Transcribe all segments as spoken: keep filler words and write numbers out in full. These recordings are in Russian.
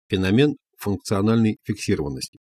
Феномен функциональной фиксированности.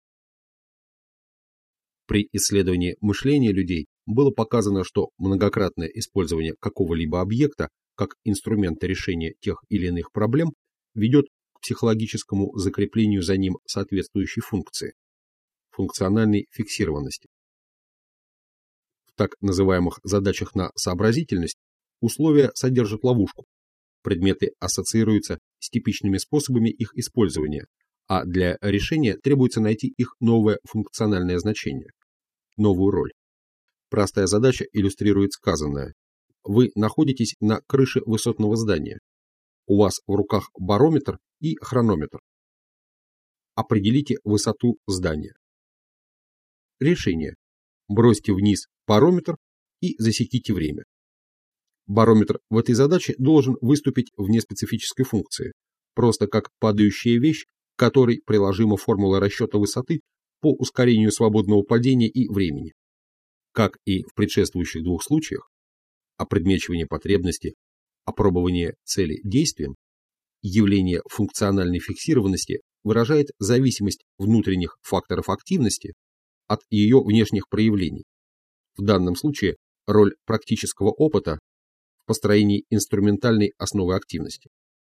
При исследовании мышления людей было показано, что многократное использование какого-либо объекта как инструмента решения тех или иных проблем ведет к психологическому закреплению за ним соответствующей функции – функциональной фиксированности. В так называемых задачах на сообразительность условия содержат ловушку. Предметы ассоциируются с типичными способами их использования, а для решения требуется найти их новое функциональное значение, новую роль. Простая задача иллюстрирует сказанное. Вы находитесь на крыше высотного здания. У вас в руках барометр и хронометр. Определите высоту здания. Решение. Бросьте вниз барометр и засеките время. Барометр в этой задаче должен выступить в неспецифической функции, просто как падающая вещь, к которой приложима формула расчета высоты по ускорению свободного падения и времени. Как и в предшествующих двух случаях, опредмечивание потребности, опробование цели действием, явление функциональной фиксированности выражает зависимость внутренних факторов активности от ее внешних проявлений. В данном случае роль практического опыта в построении инструментальной основы активности.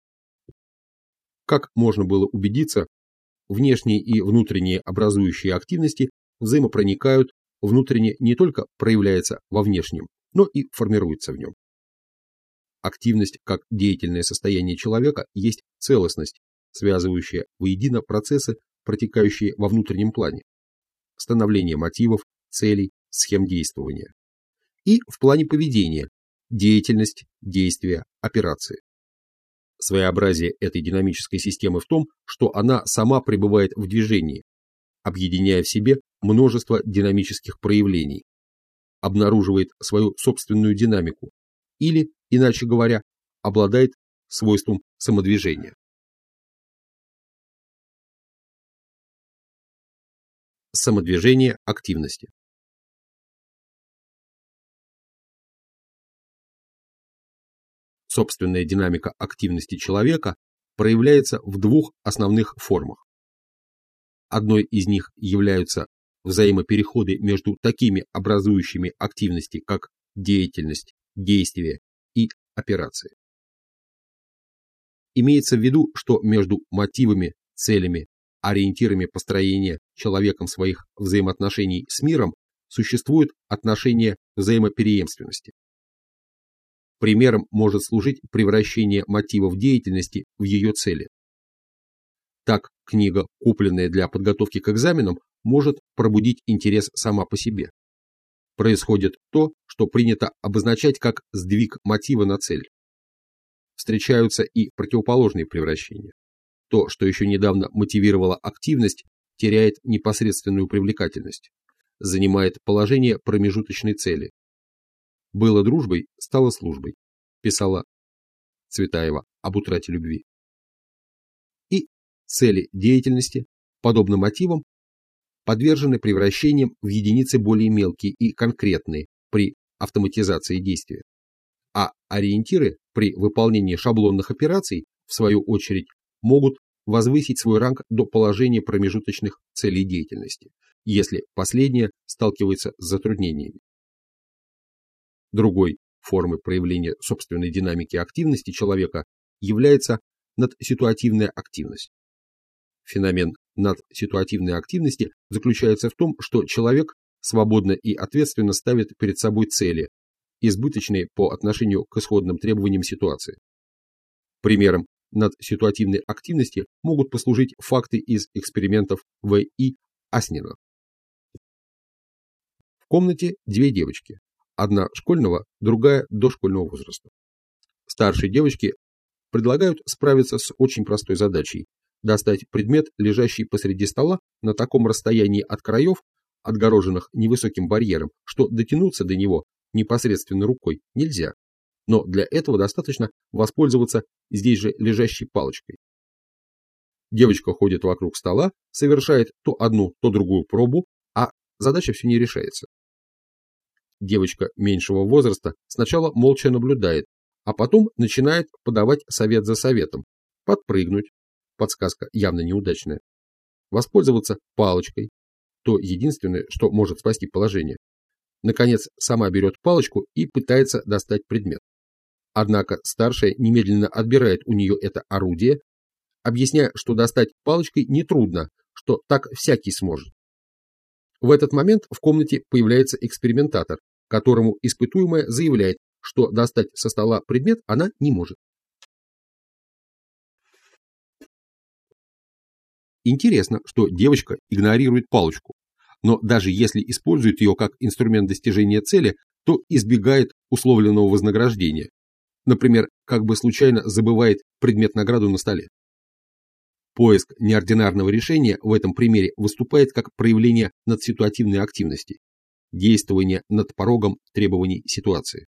Как можно было убедиться, внешние и внутренние образующие активности взаимопроникают, внутренне не только проявляется во внешнем, но и формируется в нем. Активность как деятельное состояние человека есть целостность, связывающая воедино процессы, протекающие во внутреннем плане, становление мотивов, целей, схем действования. И в плане поведения, деятельность, действия, операции. Своеобразие этой динамической системы в том, что она сама пребывает в движении, объединяя в себе множество динамических проявлений, обнаруживает свою собственную динамику или, иначе говоря, обладает свойством самодвижения. Самодвижение активности. Собственная динамика активности человека проявляется в двух основных формах. Одной из них являются взаимопереходы между такими образующими активности, как деятельность, действие и операции. Имеется в виду, что между мотивами, целями, ориентирами построения человеком своих взаимоотношений с миром существует отношение взаимопереемственности. Примером может служить превращение мотивов деятельности в ее цели. Так, книга, купленная для подготовки к экзаменам, может пробудить интерес сама по себе. Происходит то, что принято обозначать как сдвиг мотива на цель. Встречаются и противоположные превращения. То, что еще недавно мотивировало активность, теряет непосредственную привлекательность, занимает положение промежуточной цели. «Было дружбой, стало службой», писала Цветаева об утрате любви. И цели деятельности, подобно мотивам, подвержены превращениям в единицы более мелкие и конкретные при автоматизации действия. А ориентиры при выполнении шаблонных операций, в свою очередь, могут возвысить свой ранг до положения промежуточных целей деятельности, если последняя сталкивается с затруднениями. Другой формой проявления собственной динамики активности человека является надситуативная активность. Феномен надситуативной активности заключается в том, что человек свободно и ответственно ставит перед собой цели, избыточные по отношению к исходным требованиям ситуации. Примером надситуативной активности могут послужить факты из экспериментов В И Аснина. В комнате две девочки. Одна школьного, другая дошкольного возраста. Старшие девочки предлагают справиться с очень простой задачей – достать предмет, лежащий посреди стола на таком расстоянии от краев, отгороженных невысоким барьером, что дотянуться до него непосредственно рукой нельзя. Но для этого достаточно воспользоваться здесь же лежащей палочкой. Девочка ходит вокруг стола, совершает то одну, то другую пробу, а задача все не решается. Девочка меньшего возраста сначала молча наблюдает, а потом начинает подавать совет за советом. Подпрыгнуть, подсказка явно неудачная, воспользоваться палочкой, то единственное, что может спасти положение. Наконец, сама берет палочку и пытается достать предмет. Однако старшая немедленно отбирает у нее это орудие, объясняя, что достать палочкой нетрудно, что так всякий сможет. В этот момент в комнате появляется экспериментатор, которому испытуемая заявляет, что достать со стола предмет она не может. Интересно, что девочка игнорирует палочку, но даже если использует ее как инструмент достижения цели, то избегает условленного вознаграждения. Например, как бы случайно забывает предмет-награду на столе. Поиск неординарного решения в этом примере выступает как проявление надситуативной активности, действование над порогом требований ситуации.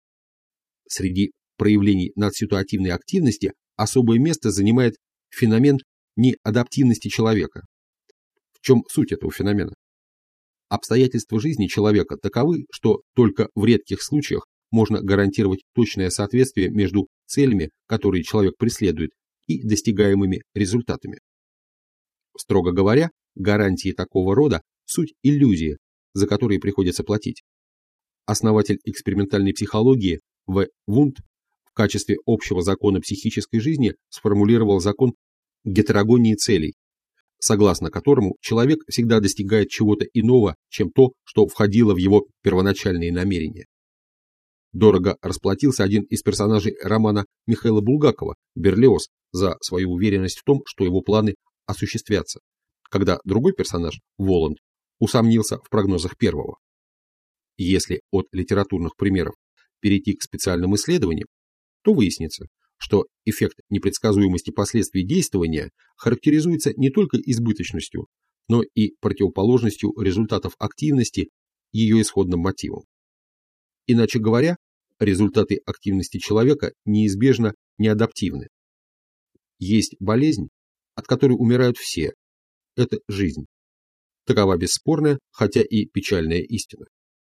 Среди проявлений надситуативной активности особое место занимает феномен неадаптивности человека. В чем суть этого феномена? Обстоятельства жизни человека таковы, что только в редких случаях можно гарантировать точное соответствие между целями, которые человек преследует, и достигаемыми результатами. Строго говоря, гарантии такого рода – суть иллюзии, за которые приходится платить. Основатель экспериментальной психологии В. Вундт в качестве общего закона психической жизни сформулировал закон гетерогонии целей, согласно которому человек всегда достигает чего-то иного, чем то, что входило в его первоначальные намерения. Дорого расплатился один из персонажей романа Михаила Булгакова, Берлиоз, за свою уверенность в том, что его планы осуществятся, когда другой персонаж, Воланд, усомнился в прогнозах первого. Если от литературных примеров перейти к специальным исследованиям, то выяснится, что эффект непредсказуемости последствий действования характеризуется не только избыточностью, но и противоположностью результатов активности ее исходным мотивам. Иначе говоря, результаты активности человека неизбежно неадаптивны. Есть болезнь, от которой умирают все. Это жизнь. Такова бесспорная, хотя и печальная истина.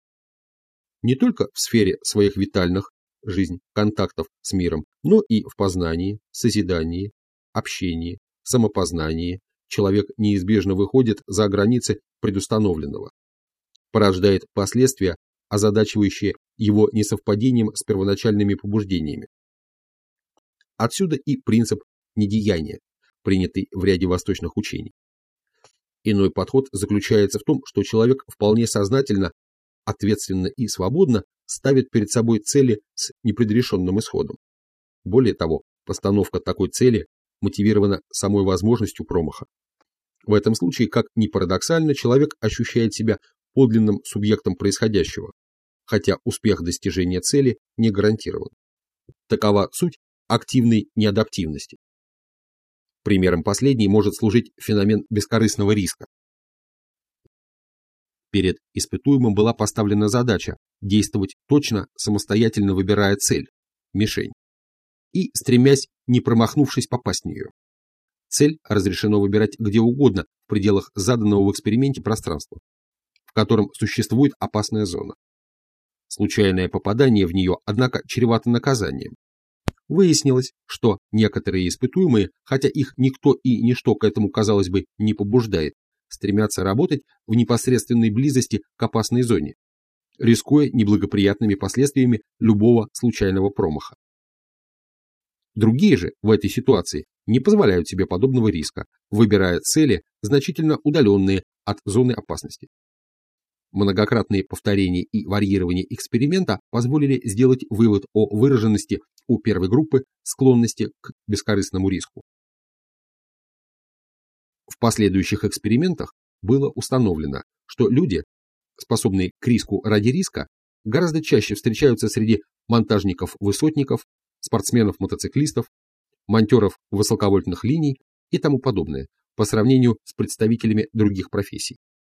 Не только в сфере своих витальных, жизнь, контактов с миром, но и в познании, созидании, общении, самопознании человек неизбежно выходит за границы предустановленного, порождает последствия, озадачивающие его несовпадением с первоначальными побуждениями. Отсюда и принцип недеяния, принятый в ряде восточных учений. Иной подход заключается в том, что человек вполне сознательно, ответственно и свободно ставит перед собой цели с непредрешенным исходом. Более того, постановка такой цели мотивирована самой возможностью промаха. В этом случае, как ни парадоксально, человек ощущает себя подлинным субъектом происходящего, хотя успех достижения цели не гарантирован. Такова суть активной неадаптивности. Примером последней может служить феномен бескорыстного риска. Перед испытуемым была поставлена задача действовать точно, самостоятельно выбирая цель, мишень, и стремясь, не промахнувшись, попасть в нее. Цель разрешено выбирать где угодно в пределах заданного в эксперименте пространства, в котором существует опасная зона. Случайное попадание в нее, однако, чревато наказанием. Выяснилось, что некоторые испытуемые, хотя их никто и ничто к этому, казалось бы, не побуждает, стремятся работать в непосредственной близости к опасной зоне, рискуя неблагоприятными последствиями любого случайного промаха. Другие же в этой ситуации не позволяют себе подобного риска, выбирая цели, значительно удаленные от зоны опасности. Многократные повторения и варьирование эксперимента позволили сделать вывод о выраженности у первой группы склонности к бескорыстному риску. В последующих экспериментах было установлено, что люди, способные к риску ради риска, гораздо чаще встречаются среди монтажников-высотников, спортсменов-мотоциклистов, монтеров высоковольтных линий и тому подобное, по сравнению с представителями других профессий.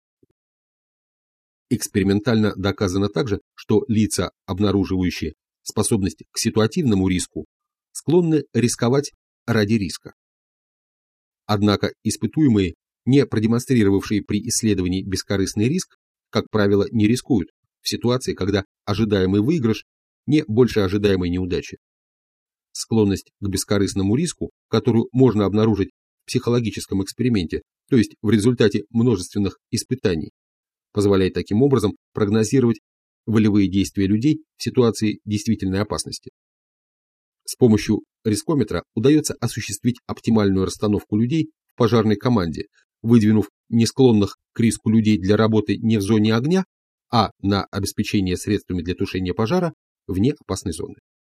Экспериментально доказано также, что лица, обнаруживающие способность к ситуативному риску, склонны рисковать ради риска. Однако испытуемые, не продемонстрировавшие при исследовании бескорыстный риск, как правило, не рискуют в ситуации, когда ожидаемый выигрыш не больше ожидаемой неудачи. Склонность к бескорыстному риску, которую можно обнаружить психологическом эксперименте, то есть в результате множественных испытаний, позволяет таким образом прогнозировать волевые действия людей в ситуации действительной опасности. С помощью рискометра удается осуществить оптимальную расстановку людей в пожарной команде, выдвинув не склонных к риску людей для работы не в зоне огня, а на обеспечение средствами для тушения пожара вне опасной зоны.